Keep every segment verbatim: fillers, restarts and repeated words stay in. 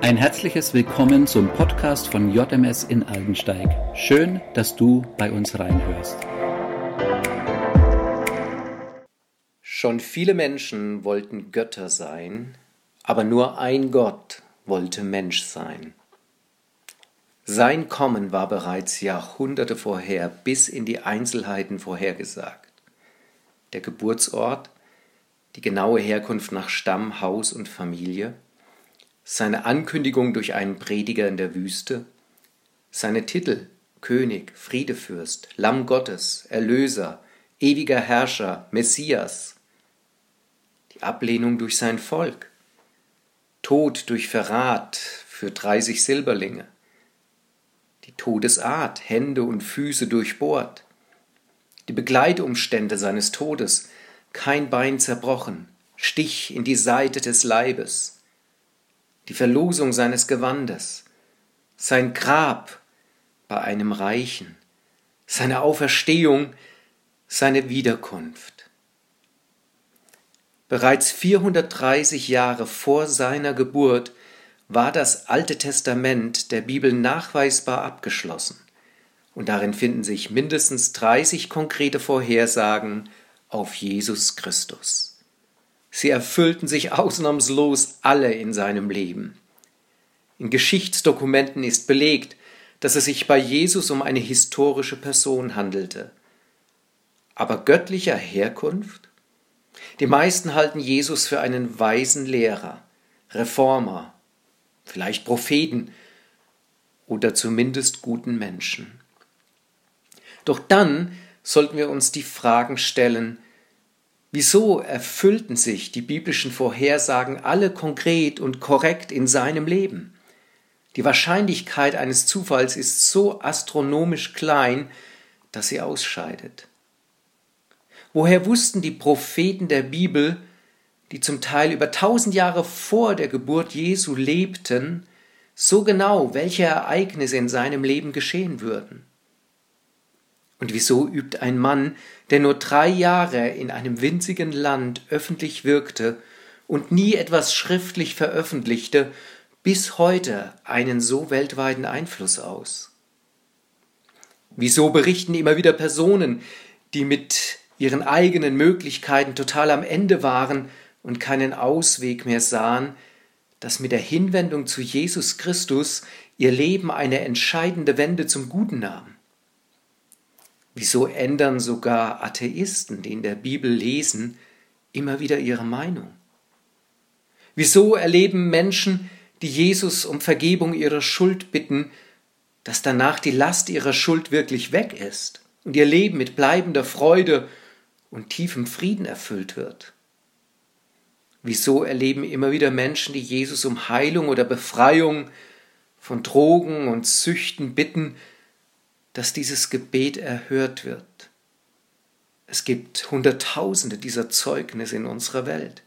Ein herzliches Willkommen zum Podcast von J M S in Aldensteig. Schön, dass du bei uns reinhörst. Schon viele Menschen wollten Götter sein, aber nur ein Gott wollte Mensch sein. Sein Kommen war bereits Jahrhunderte vorher bis in die Einzelheiten vorhergesagt. Der Geburtsort, die genaue Herkunft nach Stamm, Haus und Familie, seine Ankündigung durch einen Prediger in der Wüste, seine Titel König, Friedefürst, Lamm Gottes, Erlöser, ewiger Herrscher, Messias, die Ablehnung durch sein Volk, Tod durch Verrat für dreißig Silberlinge, die Todesart, Hände und Füße durchbohrt, die Begleitumstände seines Todes, kein Bein zerbrochen, Stich in die Seite des Leibes, die Verlosung seines Gewandes, sein Grab bei einem Reichen, seine Auferstehung, seine Wiederkunft. Bereits vierhundertdreißig Jahre vor seiner Geburt war das Alte Testament der Bibel nachweisbar abgeschlossen und darin finden sich mindestens dreißig konkrete Vorhersagen auf Jesus Christus. Sie erfüllten sich ausnahmslos alle in seinem Leben. In Geschichtsdokumenten ist belegt, dass es sich bei Jesus um eine historische Person handelte. Aber göttlicher Herkunft? Die meisten halten Jesus für einen weisen Lehrer, Reformer, vielleicht Propheten oder zumindest guten Menschen. Doch dann sollten wir uns die Fragen stellen: Wieso erfüllten sich die biblischen Vorhersagen alle konkret und korrekt in seinem Leben? Die Wahrscheinlichkeit eines Zufalls ist so astronomisch klein, dass sie ausscheidet. Woher wussten die Propheten der Bibel, die zum Teil über tausend Jahre vor der Geburt Jesu lebten, so genau, welche Ereignisse in seinem Leben geschehen würden? Und wieso übt ein Mann, der nur drei Jahre in einem winzigen Land öffentlich wirkte und nie etwas schriftlich veröffentlichte, bis heute einen so weltweiten Einfluss aus? Wieso berichten immer wieder Personen, die mit ihren eigenen Möglichkeiten total am Ende waren und keinen Ausweg mehr sahen, dass mit der Hinwendung zu Jesus Christus ihr Leben eine entscheidende Wende zum Guten nahm? Wieso ändern sogar Atheisten, die in der Bibel lesen, immer wieder ihre Meinung? Wieso erleben Menschen, die Jesus um Vergebung ihrer Schuld bitten, dass danach die Last ihrer Schuld wirklich weg ist und ihr Leben mit bleibender Freude und tiefem Frieden erfüllt wird? Wieso erleben immer wieder Menschen, die Jesus um Heilung oder Befreiung von Drogen und Süchten bitten, dass dieses Gebet erhört wird? Es gibt Hunderttausende dieser Zeugnisse in unserer Welt.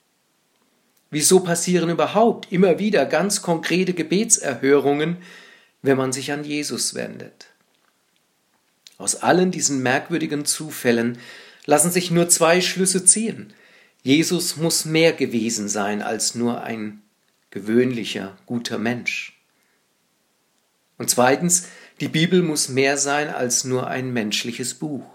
Wieso passieren überhaupt immer wieder ganz konkrete Gebetserhörungen, wenn man sich an Jesus wendet? Aus allen diesen merkwürdigen Zufällen lassen sich nur zwei Schlüsse ziehen. Jesus muss mehr gewesen sein als nur ein gewöhnlicher, guter Mensch. Und zweitens, die Bibel muss mehr sein als nur ein menschliches Buch.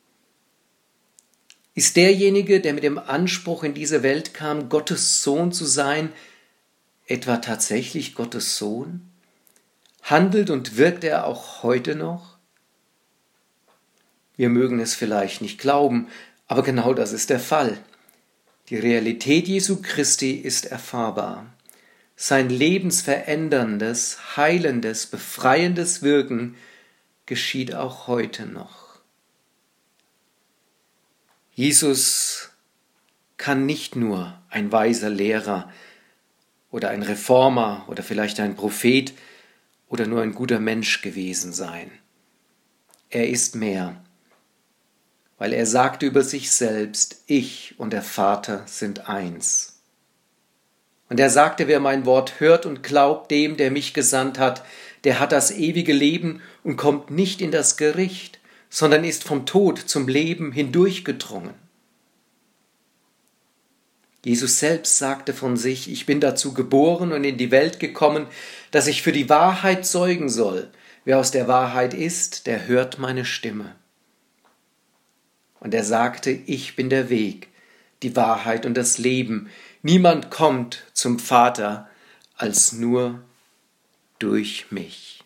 Ist derjenige, der mit dem Anspruch in diese Welt kam, Gottes Sohn zu sein, etwa tatsächlich Gottes Sohn? Handelt und wirkt er auch heute noch? Wir mögen es vielleicht nicht glauben, aber genau das ist der Fall. Die Realität Jesu Christi ist erfahrbar. Sein lebensveränderndes, heilendes, befreiendes Wirken geschieht auch heute noch. Jesus kann nicht nur ein weiser Lehrer oder ein Reformer oder vielleicht ein Prophet oder nur ein guter Mensch gewesen sein. Er ist mehr, weil er sagte über sich selbst: Ich und der Vater sind eins. Und er sagte: Wer mein Wort hört und glaubt dem, der mich gesandt hat, der hat das ewige Leben und kommt nicht in das Gericht, sondern ist vom Tod zum Leben hindurchgedrungen. Jesus selbst sagte von sich: Ich bin dazu geboren und in die Welt gekommen, dass ich für die Wahrheit zeugen soll. Wer aus der Wahrheit ist, der hört meine Stimme. Und er sagte: Ich bin der Weg, die Wahrheit und das Leben. Niemand kommt zum Vater als nur durch mich.